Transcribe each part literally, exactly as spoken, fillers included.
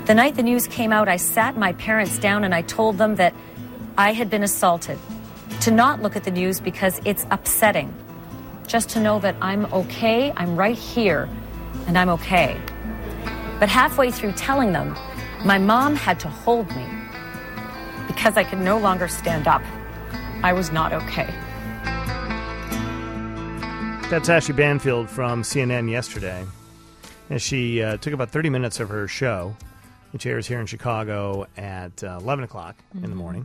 The night the news came out, I sat my parents down and I told them that I had been assaulted, to not look at the news because it's upsetting, just to know that I'm okay, I'm right here, and I'm okay. But halfway through telling them, my mom had to hold me because I could no longer stand up. I was not okay. That's Ashley Banfield from C N N yesterday. And she uh, took about thirty minutes of her show, which airs here in Chicago at uh, eleven o'clock mm-hmm. in the morning.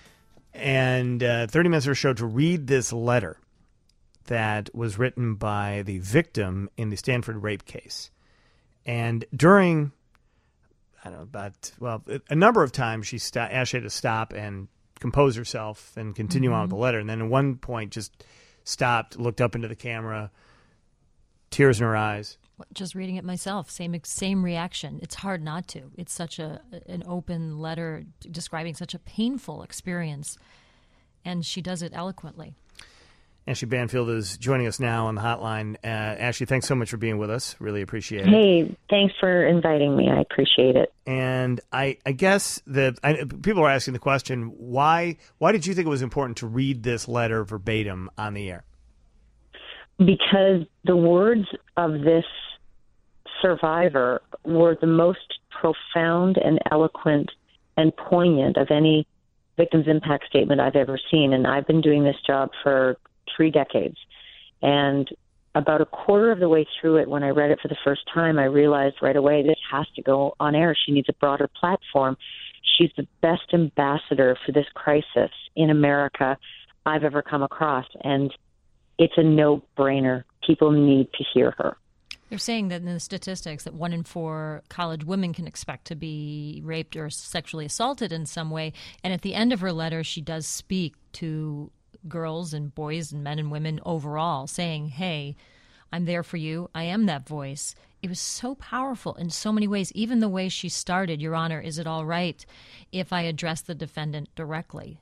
And uh, thirty minutes of her show to read this letter that was written by the victim in the Stanford rape case. And during, I don't know, about, well, a number of times she st- Ashley had to stop and compose herself and continue mm-hmm. on with the letter. And then at one point just stopped, looked up into the camera, tears in her eyes. Just reading it myself, same same reaction. It's hard not to. It's such a an open letter describing such a painful experience, and she does it eloquently. Ashley Banfield is joining us now on the hotline. Uh, Ashley, thanks so much for being with us. Really appreciate it. Hey, thanks for inviting me. I appreciate it. And I, I guess that I, people are asking the question, why why did you think it was important to read this letter verbatim on the air? Because the words of this survivor were the most profound and eloquent and poignant of any victim's impact statement I've ever seen. And I've been doing this job for three decades. And about a quarter of the way through it, when I read it for the first time, I realized right away this has to go on air. She needs a broader platform. She's the best ambassador for this crisis in America I've ever come across. And it's a no-brainer. People need to hear her. They're saying that in the statistics that one in four college women can expect to be raped or sexually assaulted in some way. And at the end of her letter, she does speak to girls and boys and men and women overall, saying, hey, I'm there for you. I am that voice. It was so powerful in so many ways. Even the way she started, Your Honor, is it all right if I address the defendant directly?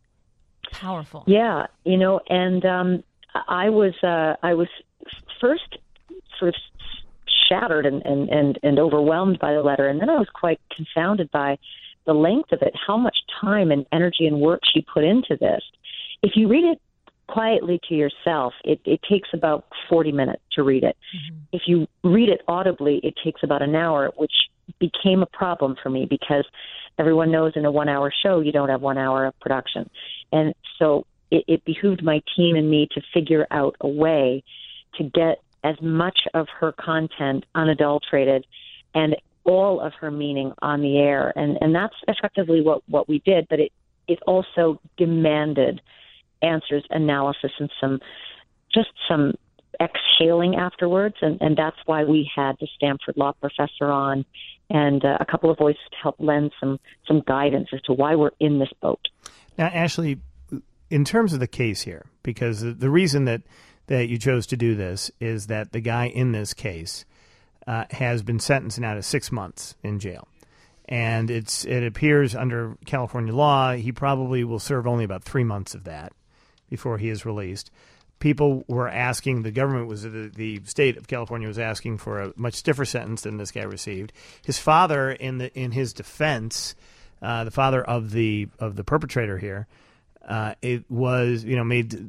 Powerful. Yeah, you know, and um, I was uh, I was first sort of shattered and, and, and, and overwhelmed by the letter, and then I was quite confounded by the length of it, how much time and energy and work she put into this. If you read it quietly to yourself, it, it takes about forty minutes to read it. Mm-hmm. If you read it audibly, it takes about an hour, which became a problem for me because everyone knows in a one-hour show you don't have one hour of production. And so it, it behooved my team and me to figure out a way to get as much of her content unadulterated and all of her meaning on the air. And, and that's effectively what, what we did, but it, it also demanded answers, analysis, and some just some exhaling afterwards. And, and that's why we had the Stanford law professor on and uh, a couple of voices to help lend some, some guidance as to why we're in this boat. Now, Ashley, in terms of the case here, because the, the reason that, that you chose to do this is that the guy in this case uh, has been sentenced now to six months in jail. And it's it appears under California law, he probably will serve only about three months of that before he is released. People were asking, the government was, the, the state of California was asking for a much stiffer sentence than this guy received. His father, in the in his defense, uh, the father of the of the perpetrator here, uh, it was you know made,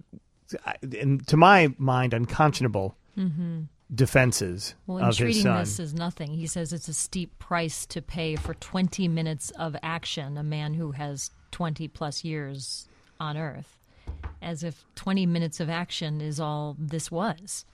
in, to my mind, unconscionable mm-hmm. defenses well, of his son. Well, in treating this as nothing, he says it's a steep price to pay for twenty minutes of action. A man who has twenty plus years on Earth. As if twenty minutes of action is all this was.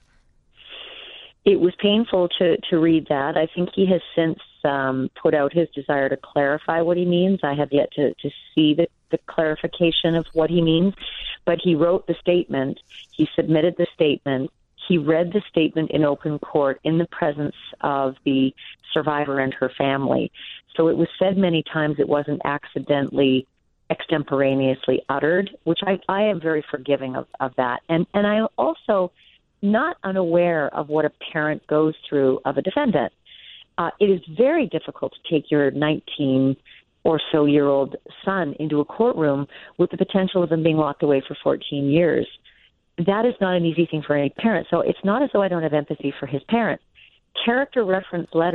It was painful to, to read that. I think he has since um, put out his desire to clarify what he means. I have yet to, to see the, the clarification of what he means. But he wrote the statement. He submitted the statement. He read the statement in open court in the presence of the survivor and her family. So it was said many times. It wasn't accidentally extemporaneously uttered, which I, I am very forgiving of, of that. And and I'm also not unaware of what a parent goes through of a defendant. Uh, it is very difficult to take your nineteen or so year old son into a courtroom with the potential of him being locked away for fourteen years. That is not an easy thing for any parent. So it's not as though I don't have empathy for his parents. Character reference letters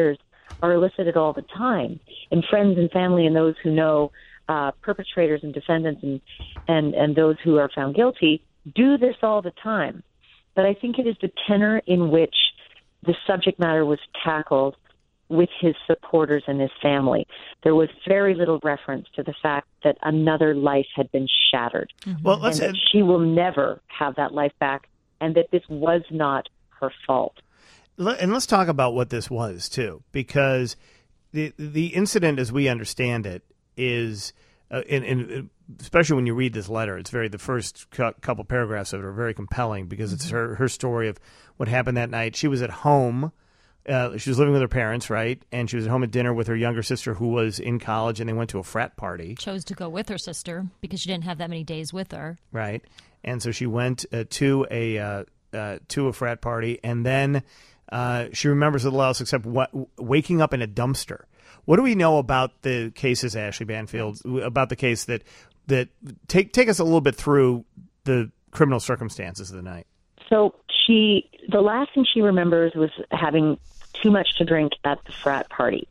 are elicited all the time. And friends and family and those who know uh, perpetrators and defendants and, and, and those who are found guilty do this all the time. But I think it is the tenor in which the subject matter was tackled with his supporters and his family. There was very little reference to the fact that another life had been shattered. Mm-hmm. Well, let's and that she will never have that life back, and that this was not her fault. And let's talk about what this was, too, because the the incident, as we understand it, is, uh, and, and especially when you read this letter, it's very, the first cu- couple paragraphs of it are very compelling because mm-hmm. it's her, her story of what happened that night. She was at home. Uh, she was living with her parents, right? And she was at home at dinner with her younger sister who was in college, and they went to a frat party. Chose to go with her sister because she didn't have that many days with her. Right. And so she went uh, to a uh, uh, to a frat party, and then uh, she remembers little else except what, waking up in a dumpster. What do we know about the cases, Ashley Banfield, about the case that that take take us a little bit through the criminal circumstances of the night? So she, the last thing she remembers was having too much to drink at the frat party.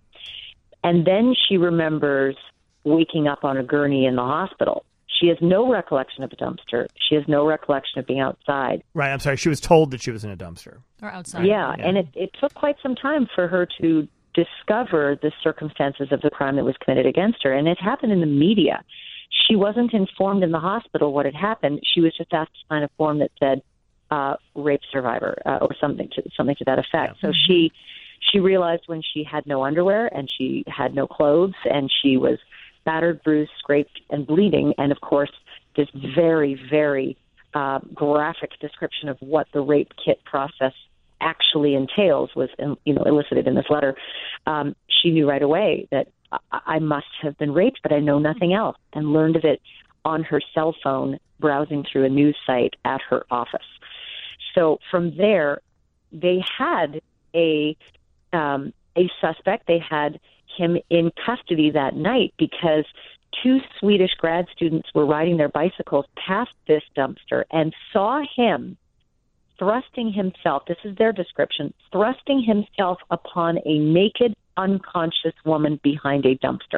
And then she remembers waking up on a gurney in the hospital. She has no recollection of a dumpster. She has no recollection of being outside. Right. I'm sorry. She was told that she was in a dumpster. Or outside. Yeah. yeah. And it, it took quite some time for her to discover the circumstances of the crime that was committed against her. And it happened in the media. She wasn't informed in the hospital what had happened. She was just asked to sign a form that said, Uh, rape survivor uh, or something to something to that effect. Yeah. So she she realized when she had no underwear and she had no clothes and she was battered, bruised, scraped, and bleeding. And of course, this very very uh, graphic description of what the rape kit process actually entails was you know elicited in this letter. Um, she knew right away that I-, I must have been raped, but I know nothing else, and learned of it on her cell phone browsing through a news site at her office. So from there, they had a um, a suspect. They had him in custody that night because two Swedish grad students were riding their bicycles past this dumpster and saw him thrusting himself, this is their description, thrusting himself upon a naked, unconscious woman behind a dumpster.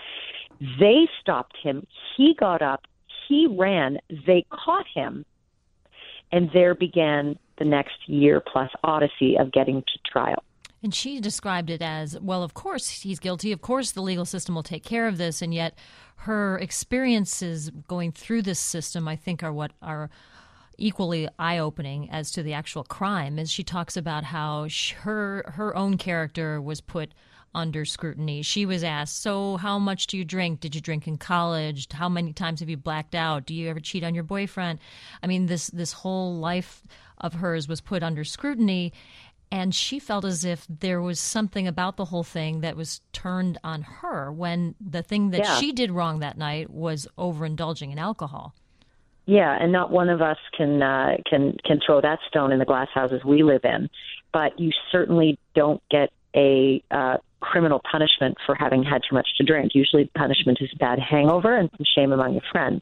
They stopped him. He got up. He ran. They caught him. And there began the next year-plus odyssey of getting to trial. And she described it as, well, of course he's guilty. Of course the legal system will take care of this. And yet her experiences going through this system, I think, are what are equally eye-opening as to the actual crime. As she talks about how she, her her own character was put under scrutiny. She was asked, so how much do you drink? Did you drink in college? How many times have you blacked out? Do you ever cheat on your boyfriend? I mean, this this whole life of hers was put under scrutiny, and she felt as if there was something about the whole thing that was turned on her when the thing that yeah. she did wrong that night was overindulging in alcohol. Yeah, and not one of us can uh, can can throw that stone in the glass houses we live in, but you certainly don't get a uh, criminal punishment for having had too much to drink. Usually the punishment is a bad hangover and some shame among your friends.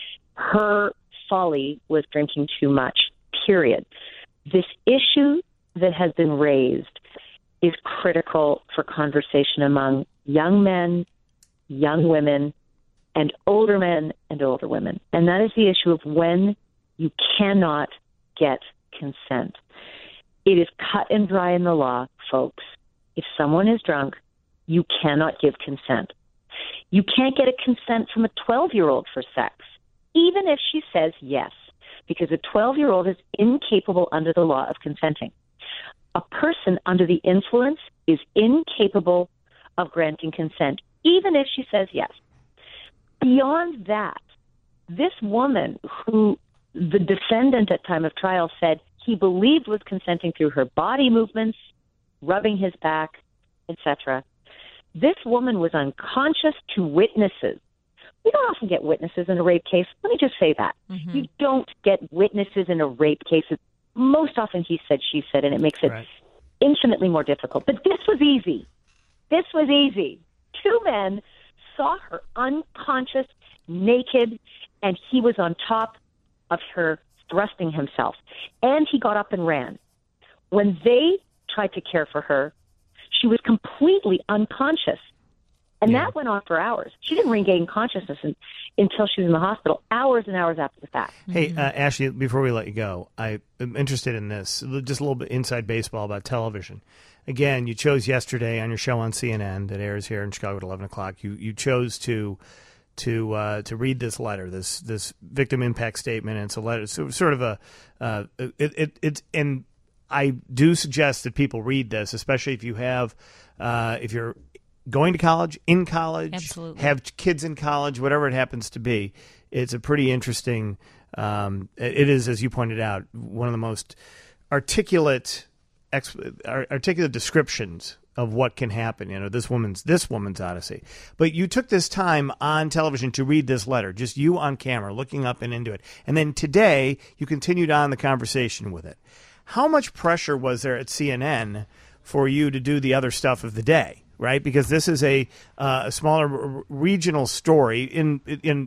Her folly was drinking too much, period. This issue that has been raised is critical for conversation among young men, young women, and older men and older women. And that is the issue of when you cannot get consent. It is cut and dry in the law, folks. If someone is drunk, you cannot give consent. You can't get a consent from a twelve-year-old for sex, even if she says yes, because a twelve-year-old is incapable under the law of consenting. A person under the influence is incapable of granting consent, even if she says yes. Beyond that, this woman who the defendant at time of trial said he believed was consenting through her body movements, rubbing his back, et cetera. This woman was unconscious to witnesses. We don't often get witnesses in a rape case. Let me just say that. Mm-hmm. You don't get witnesses in a rape case. It's most often he said, she said, and it makes it right. infinitely more difficult. But this was easy. This was easy. Two men saw her unconscious, naked, and he was on top of her, thrusting himself. And he got up and ran. When they tried to care for her, She was completely unconscious. And Yeah. that went on for hours. She didn't regain consciousness in, until she was in the hospital, hours and hours after the fact. Hey, uh, Ashley, before we let you go, I am interested in this, just a little bit inside baseball about television. Again, you chose yesterday on your show on C N N that airs here in Chicago at eleven o'clock. You you chose to to uh, to read this letter, this this victim impact statement, and it's a letter, so sort of a uh, it, it it's and I do suggest that people read this, especially if you have uh, if you're going to college, in college, Absolutely. have kids in college, whatever it happens to be. It's a pretty interesting. Um, it is, as you pointed out, one of the most articulate, articulate descriptions of what can happen. You know, this woman's this woman's odyssey. But you took this time on television to read this letter, just you on camera, looking up and into it, and then today you continued on the conversation with it. How much pressure was there at C N N for you to do the other stuff of the day? Right, because this is a uh, a smaller r- regional story in in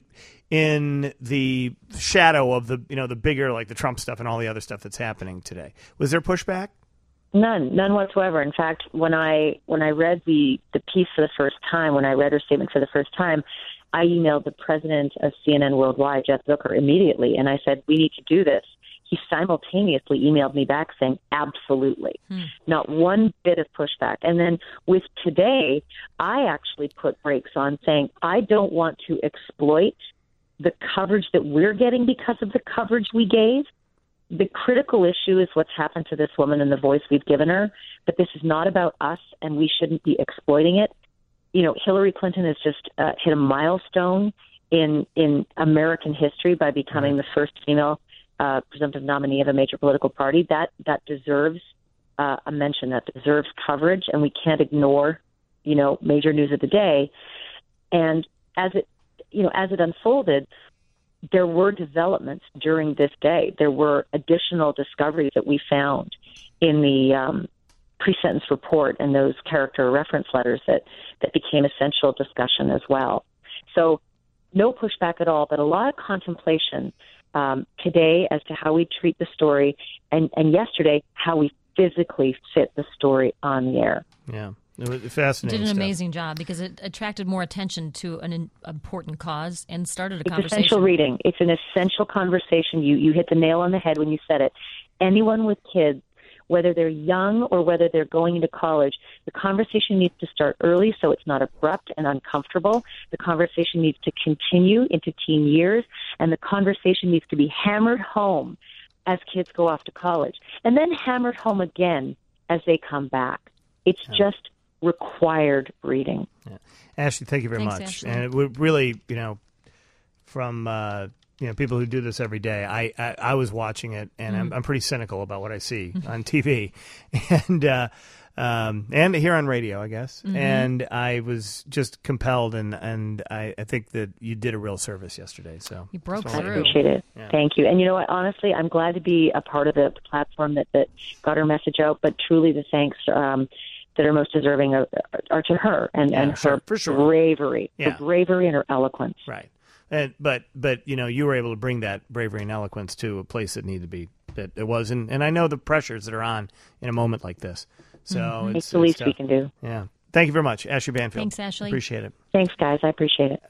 in the shadow of the you know the bigger, like the Trump stuff and all the other stuff that's happening today. Was there pushback? None, none whatsoever. In fact, when I when I read the the piece for the first time, when I read her statement for the first time, I emailed the president of C N N Worldwide, Jeff Zucker, immediately, and I said, "We need to do this." He simultaneously emailed me back saying, absolutely. Hmm. Not one bit of pushback. And then with today, I actually put brakes on saying, I don't want to exploit the coverage that we're getting because of the coverage we gave. The critical issue is what's happened to this woman and the voice we've given her. But this is not about us, and we shouldn't be exploiting it. You know, Hillary Clinton has just uh, hit a milestone in, in American history by becoming the first female Uh, presumptive nominee of a major political party. That that deserves uh, a mention. That deserves coverage, and we can't ignore, you know, major news of the day. And as it, you know, as it unfolded, there were developments during this day. There were additional discoveries that we found in the um, pre-sentence report and those character reference letters that that became essential discussion as well. So, no pushback at all, but a lot of contemplation. Um, today as to how we treat the story, and, and yesterday how we physically fit the story on the air. Yeah, it was fascinating. Did an stuff. amazing job because it attracted more attention to an in, important cause and started a it's conversation. It's essential reading. It's an essential conversation. You you hit the nail on the head when you said it. Anyone with kids, whether they're young or whether they're going into college, the conversation needs to start early so it's not abrupt and uncomfortable. The conversation needs to continue into teen years, and the conversation needs to be hammered home as kids go off to college, and then hammered home again as they come back. It's yeah. just required reading. Yeah. Ashley, thank you very Thanks, much. Ashley. And it would really, you know, from uh, you know people who do this every day, I I, I was watching it, and mm. I'm, I'm pretty cynical about what I see on T V, and uh, um, and here on radio, I guess. Mm-hmm. And I was just compelled, and and I, I think that you did a real service yesterday. So you broke I through. appreciate it. Yeah. Thank you. And you know what? Honestly, I'm glad to be a part of the platform that that got her message out. But truly, the thanks. Um, that are most deserving are, are to her and, yeah, and sure, her for sure. bravery, yeah. her bravery and her eloquence. Right. And, but, but, you know, you were able to bring that bravery and eloquence to a place that needed to be, that it was. And, and I know the pressures that are on in a moment like this. So mm-hmm. it's, it's the least it's we can do. Yeah. Thank you very much, Ashley Banfield. Thanks, Ashley. Appreciate it. Thanks, guys. I appreciate it.